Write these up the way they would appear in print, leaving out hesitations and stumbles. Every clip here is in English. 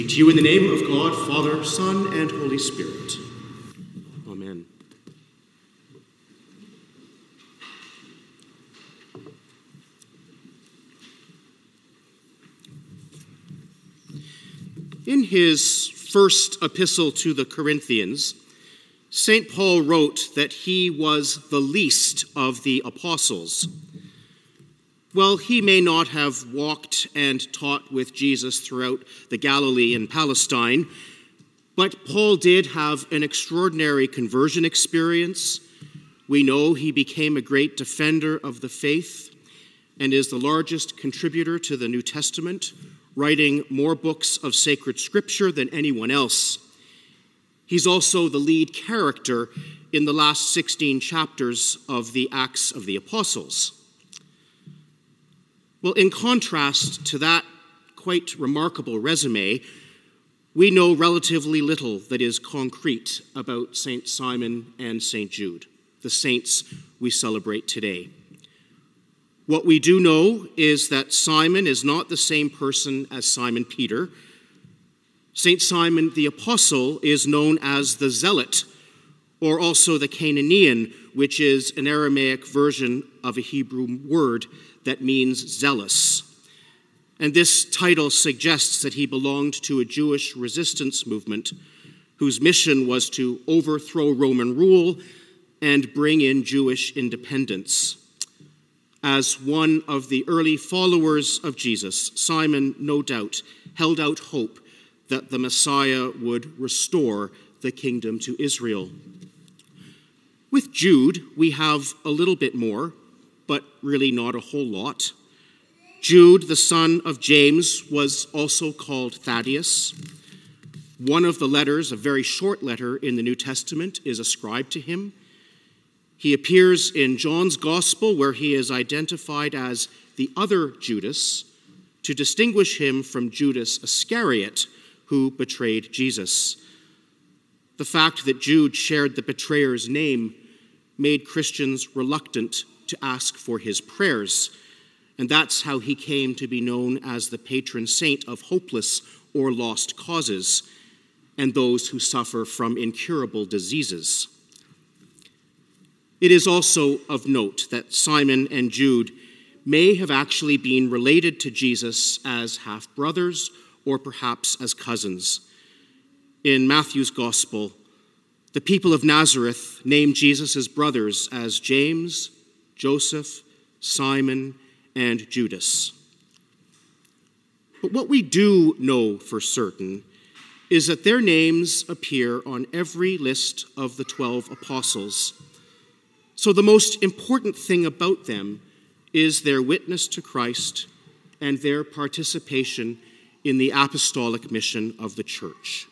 To you in the name of God, Father, Son, and Holy Spirit. Amen. In his first epistle to the Corinthians, St. Paul wrote that he was the least of the apostles. Well, he may not have walked and taught with Jesus throughout the Galilee and Palestine, but Paul did have an extraordinary conversion experience. We know he became a great defender of the faith and is the largest contributor to the New Testament, writing more books of sacred scripture than anyone else. He's also the lead character in the last 16 chapters of the Acts of the Apostles. Well, in contrast to that quite remarkable resume, we know relatively little that is concrete about St. Simon and St. Jude, the saints we celebrate today. What we do know is that Simon is not the same person as Simon Peter. St. Simon the Apostle is known as the Zealot, or also the Cananean, which is an Aramaic version of a Hebrew word that means zealous. And this title suggests that he belonged to a Jewish resistance movement whose mission was to overthrow Roman rule and bring in Jewish independence. As one of the early followers of Jesus, Simon, no doubt, held out hope that the Messiah would restore the kingdom to Israel. With Jude, we have a little bit more, but really not a whole lot. Jude, the son of James, was also called Thaddeus. One of the letters, a very short letter in the New Testament, is ascribed to him. He appears in John's Gospel, where he is identified as the other Judas, to distinguish him from Judas Iscariot, who betrayed Jesus. The fact that Jude shared the betrayer's name made Christians reluctant to ask for his prayers, and that's how he came to be known as the patron saint of hopeless or lost causes and those who suffer from incurable diseases. It is also of note that Simon and Jude may have actually been related to Jesus as half-brothers or perhaps as cousins. In Matthew's Gospel, the people of Nazareth named Jesus' brothers as James, Joseph, Simon, and Judas. But what we do know for certain is that their names appear on every list of the 12 apostles. So the most important thing about them is their witness to Christ and their participation in the apostolic mission of the church.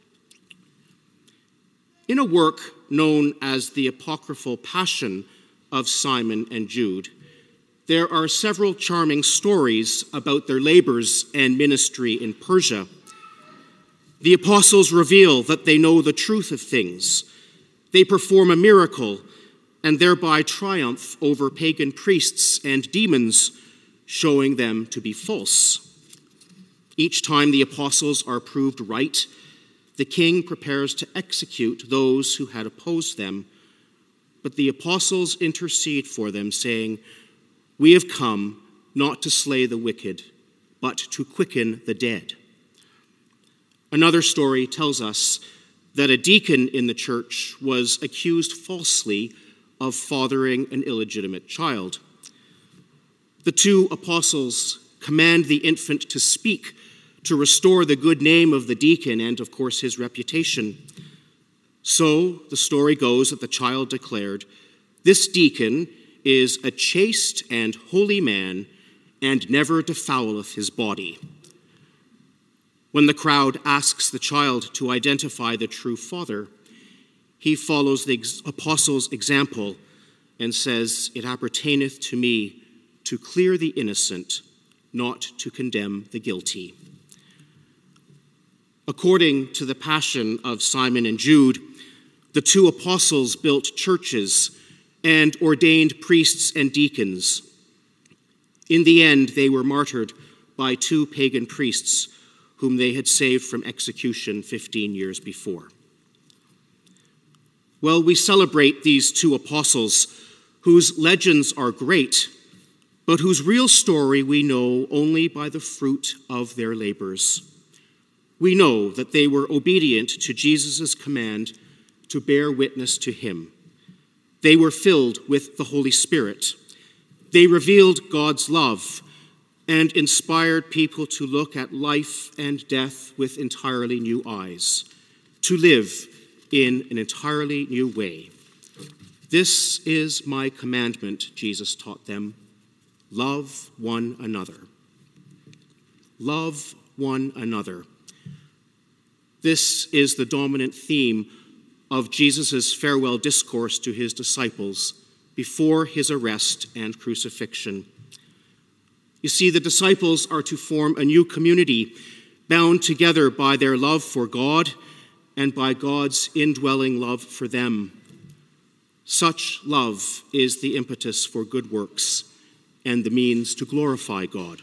In a work known as the Apocryphal Passion of Simon and Jude, there are several charming stories about their labors and ministry in Persia. The apostles reveal that they know the truth of things. They perform a miracle and thereby triumph over pagan priests and demons, showing them to be false. Each time the apostles are proved right, the king prepares to execute those who had opposed them. But the apostles intercede for them, saying, "We have come not to slay the wicked, but to quicken the dead." Another story tells us that a deacon in the church was accused falsely of fathering an illegitimate child. The two apostles command the infant to speak to restore the good name of the deacon and, of course, his reputation. So the story goes that the child declared, "This deacon is a chaste and holy man, and never defileth his body." When the crowd asks the child to identify the true father, he follows the apostles' example and says, "It appertaineth to me to clear the innocent, not to condemn the guilty." According to the Passion of Simon and Jude, the two apostles built churches and ordained priests and deacons. In the end, they were martyred by two pagan priests whom they had saved from execution 15 years before. Well, we celebrate these two apostles whose legends are great, but whose real story we know only by the fruit of their labors. We know that they were obedient to Jesus' command to bear witness to him. They were filled with the Holy Spirit. They revealed God's love and inspired people to look at life and death with entirely new eyes, to live in an entirely new way. This is my commandment, Jesus taught them. Love one another. Love one another. This is the dominant theme of Jesus' farewell discourse to his disciples before his arrest and crucifixion. You see, the disciples are to form a new community bound together by their love for God and by God's indwelling love for them. Such love is the impetus for good works and the means to glorify God.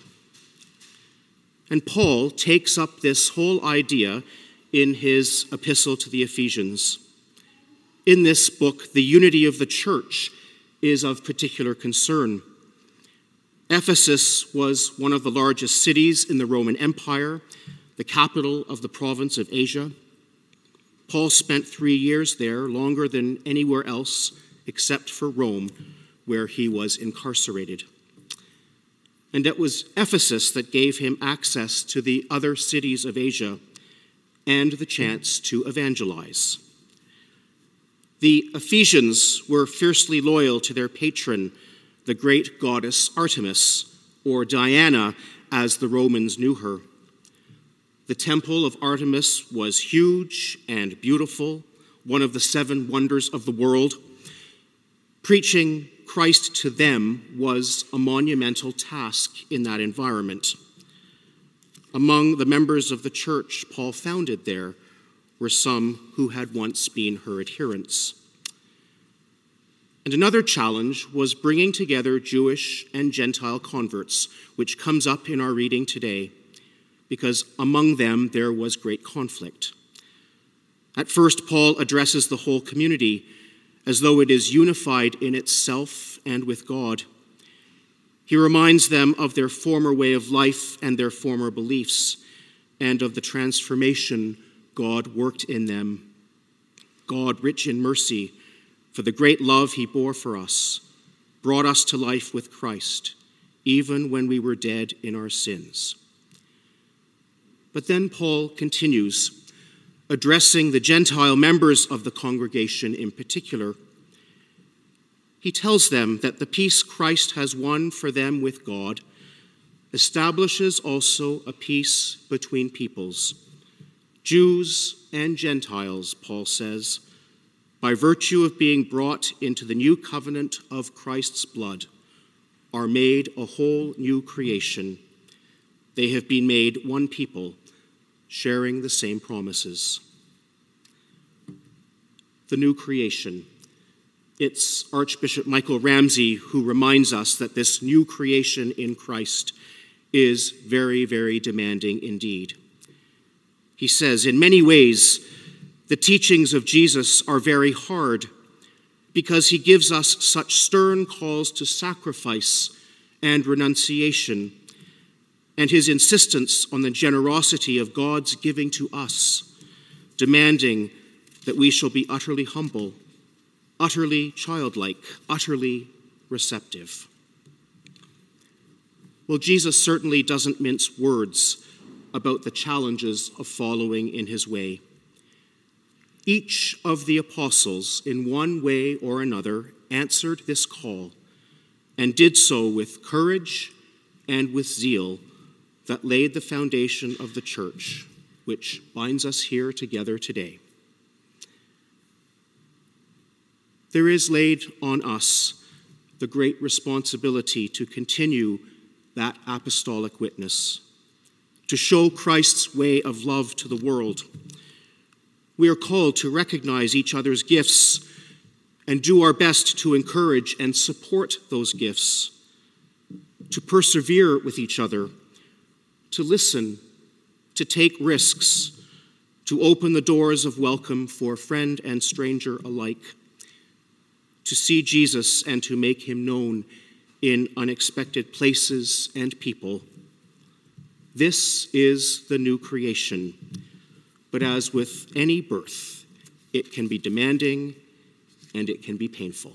And Paul takes up this whole idea in his epistle to the Ephesians. In this book, the unity of the church is of particular concern. Ephesus was one of the largest cities in the Roman Empire, the capital of the province of Asia. Paul spent 3 years there, longer than anywhere else except for Rome, where he was incarcerated. And it was Ephesus that gave him access to the other cities of Asia and the chance to evangelize. The Ephesians were fiercely loyal to their patron, the great goddess Artemis, or Diana, as the Romans knew her. The temple of Artemis was huge and beautiful, one of the 7 wonders of the world. Preaching Christ to them was a monumental task in that environment. Among the members of the church Paul founded there were some who had once been her adherents. And another challenge was bringing together Jewish and Gentile converts, which comes up in our reading today, because among them there was great conflict. At first, Paul addresses the whole community as though it is unified in itself and with God. He reminds them of their former way of life and their former beliefs, and of the transformation God worked in them. God, rich in mercy, for the great love he bore for us, brought us to life with Christ, even when we were dead in our sins. But then Paul continues, addressing the Gentile members of the congregation in particular. He tells them that the peace Christ has won for them with God establishes also a peace between peoples, Jews and Gentiles, Paul says, by virtue of being brought into the new covenant of Christ's blood, are made a whole new creation. They have been made one people, sharing the same promises. The new creation. It's Archbishop Michael Ramsey who reminds us that this new creation in Christ is very, very demanding indeed. He says, in many ways, the teachings of Jesus are very hard because he gives us such stern calls to sacrifice and renunciation, and his insistence on the generosity of God's giving to us, demanding that we shall be utterly humble, utterly childlike, utterly receptive. Well, Jesus certainly doesn't mince words about the challenges of following in his way. Each of the apostles, in one way or another, answered this call and did so with courage and with zeal that laid the foundation of the church, which binds us here together today. There is laid on us the great responsibility to continue that apostolic witness, to show Christ's way of love to the world. We are called to recognize each other's gifts and do our best to encourage and support those gifts, to persevere with each other, to listen to take risks, to open the doors of welcome for friend and stranger alike, to see Jesus and to make him known in unexpected places and people. This is the new creation, but as with any birth, it can be demanding and it can be painful.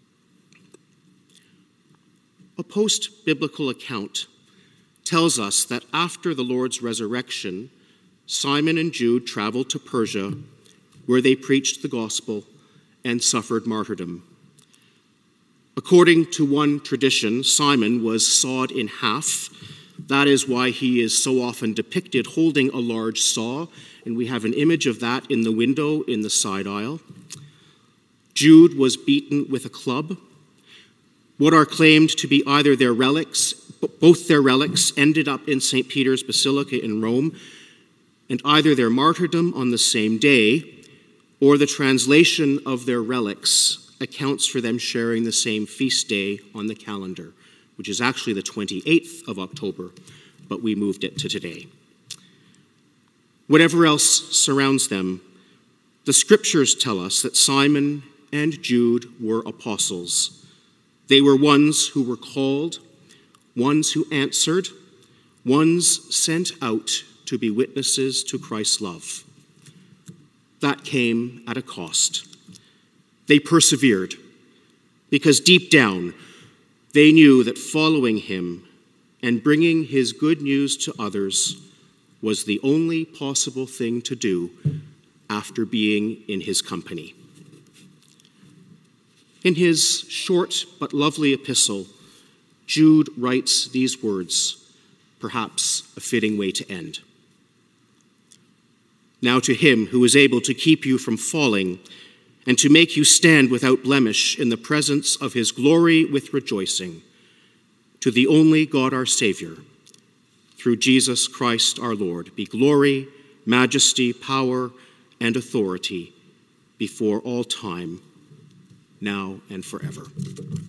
A post-biblical account tells us that after the Lord's resurrection, Simon and Jude traveled to Persia, where they preached the gospel and suffered martyrdom. According to one tradition, Simon was sawed in half. That is why he is so often depicted holding a large saw, and we have an image of that in the window in the side aisle. Jude was beaten with a club. What are claimed to be either their relics, both their relics ended up in St. Peter's Basilica in Rome, and either their martyrdom on the same day or the translation of their relics accounts for them sharing the same feast day on the calendar, which is actually the 28th of October, but we moved it to today. Whatever else surrounds them, the scriptures tell us that Simon and Jude were apostles. They were ones who were called, ones who answered, ones sent out to be witnesses to Christ's love. That came at a cost. They persevered because deep down they knew that following him and bringing his good news to others was the only possible thing to do after being in his company. In his short but lovely epistle, Jude writes these words, perhaps a fitting way to end. Now to him who is able to keep you from falling and to make you stand without blemish in the presence of his glory with rejoicing, to the only God our Savior, through Jesus Christ our Lord, be glory, majesty, power, and authority before all time, now and forever.